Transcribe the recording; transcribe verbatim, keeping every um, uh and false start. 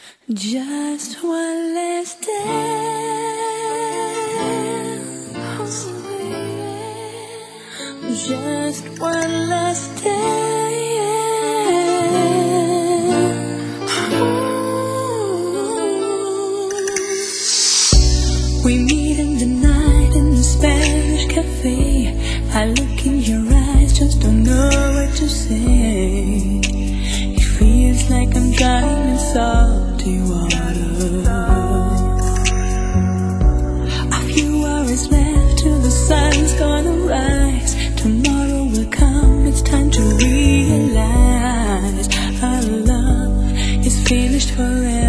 Just one last dance, just one last dance. We meet in the night in the Spanish cafe. I look in your eyes, just don't know what to say. It feels like I'm drowning in salty water. A few hours left till the sun's gonna rise. Tomorrow will come, it's time to realize our love is finished forever.